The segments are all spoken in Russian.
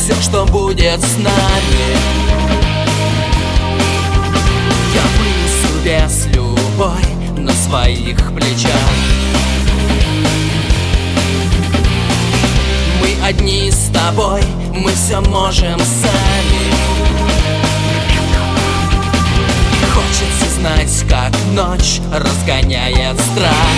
все, что будет с нами. Я вынесу вес любой на своих плечах. Мы одни с тобой, мы все можем сами. Хочется знать, как ночь разгоняет страх.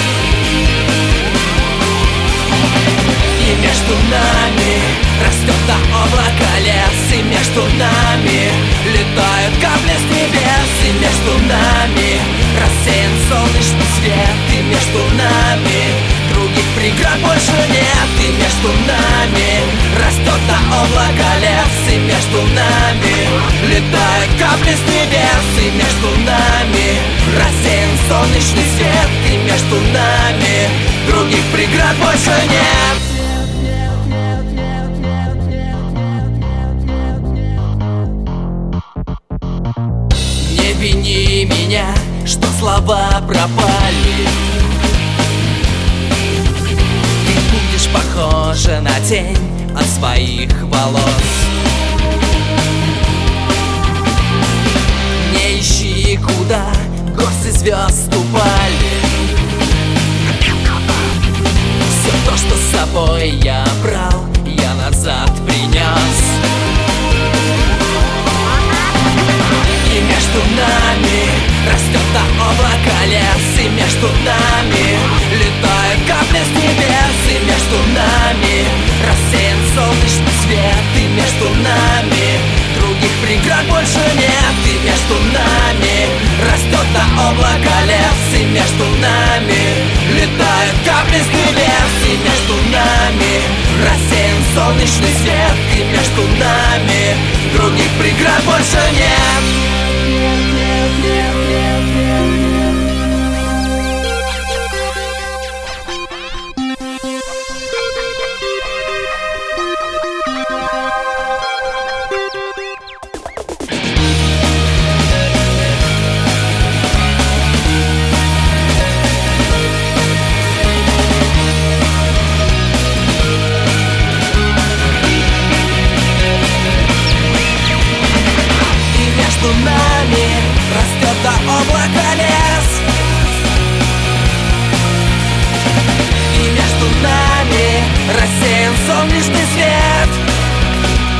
И между нами растет до облака лес, и между нами летают капли с небес, и между нами рассеян солнечный свет, и между нами других преград больше нет, и между нами растет до облака лес, и между нами летают капли с небес, и между нами рассеян солнечный свет, и между нами других преград больше нет. Не вини меня, что слова пропали. Ты будешь похожа на тень от своих волос. Не ищи, куда горсти звезд упали. Все то, что с собой я брал, я назад принес. И между нами растет до облака лес, и между нами летают капли с небес, и между нами рассеян солнечный свет, и между нами других преград больше нет, и между нами растет до облака лес, и между нами летают капли с небес, и между нами рассеян солнечный свет, и между нами других преград больше нет. Между нами растет до облака лес, и между нами рассеян солнечный свет,